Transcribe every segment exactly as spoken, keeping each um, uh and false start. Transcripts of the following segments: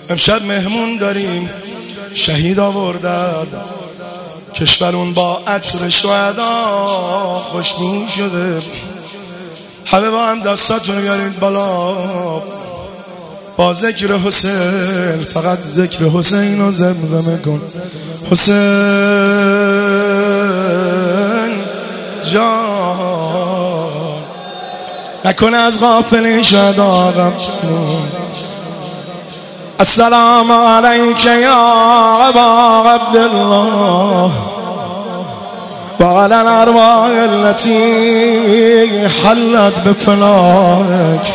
امشب مهمون داریم، شهید آوردن کشورون با عطر شهدا خوشبو شده. همه با هم دستاتون بیارید بالا با ذکر حسین، فقط ذکر حسین رو زمزمه کن. حسین جان نکنه از غافلی شد آقم. السلام علیک یا ابا عبدالله و علی الارواح التي حلت بفنائک.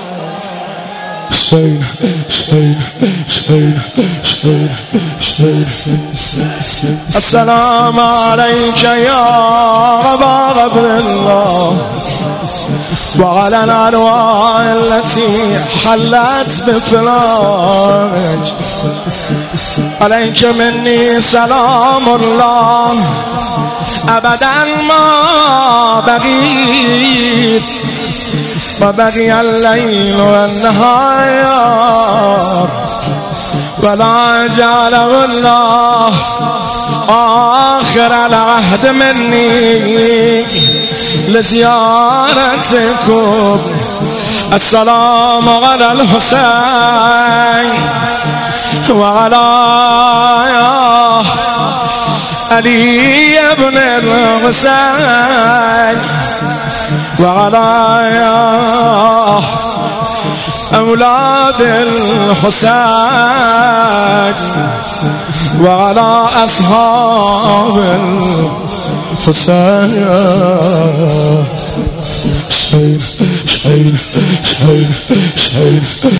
حسین حسین حسین حسین حسین. السلام علیک یا ابا عبدالله و علی الارواح التي حلت بفنائک. علیک منی سلام الله ابدا ما بقیت و بقی اللیل و النهار ولا جعله الله آخر العهد مني لزيارتكم. السلام على الحسين وعلى علي بن الحسين وعلى أولاد الحسين وعلى أصحاب الحسين. شهيد شهيد شهيد شهيد